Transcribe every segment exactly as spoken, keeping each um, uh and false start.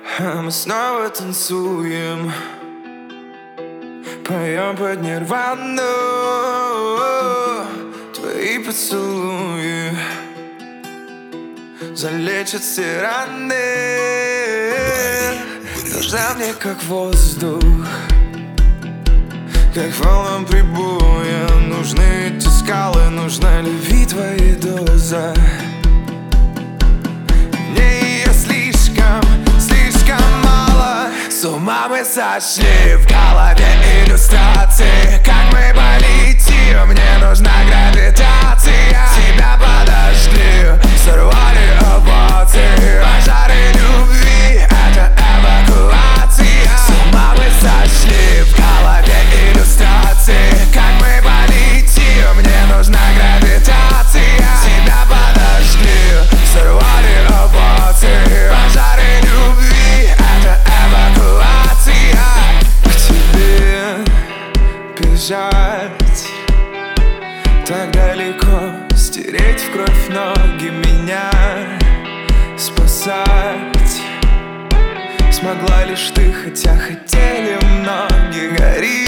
А мы снова танцуем, поем под нирвану. Твои поцелуи залечат все раны. Нужна мне как воздух, как волнам прибоя. Нужны эти скалы, нужна любви твоей доза. Мне ее слишком, слишком мало. С ума мы сошли, в голове иллюстрации. Как мы полетим, мне нужна гравитация. Тебя подожгли, сорвали апатии. Пожары любви, это эвакуация. С ума мы сошли, в голове иллюстрации. Как мы полетим, мне нужна гравитация. Тебя подожгли, сорвали апатии. Пожары любви, это эвакуация. К тебе бежать так далеко, стереть в кровь ноги, меня спасать смогла лишь ты, хотя хотели многие. Гори,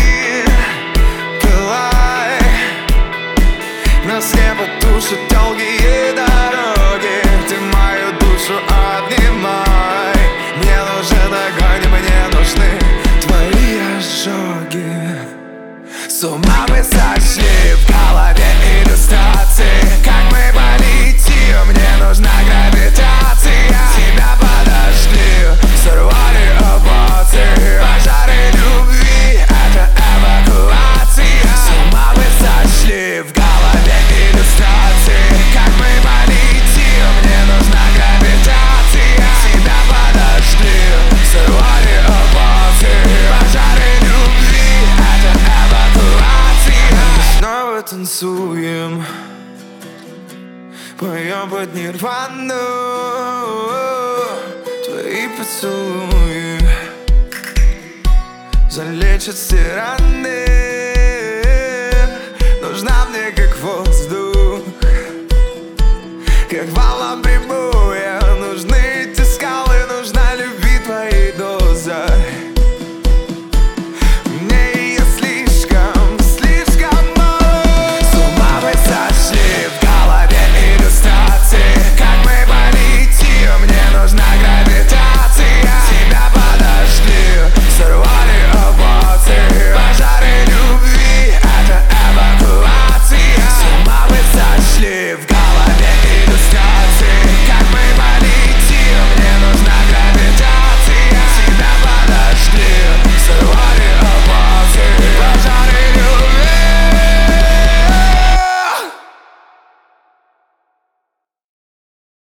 пылай, нас не потушат долгие дороги. Ты мою душу обнимай. Мне нужен огонь, мне нужны твои ожоги. С ума мы сошли, в голове иллюстрации. Как мы полетим, мне нужна гравитация. Тебя подожгли, сорвали апатии. Пожары любви, это эвакуация. С ума мы сошли, в голове иллюстрации. Как мы полетим, мне нужна гравитация. Тебя подожгли, сорвали апатии. Пожары любви, это эвакуация. Мы снова танцуем, поем под нирвану. Твои поцелуи залечат все раны. Нужна мне как воздух, как волна прибой.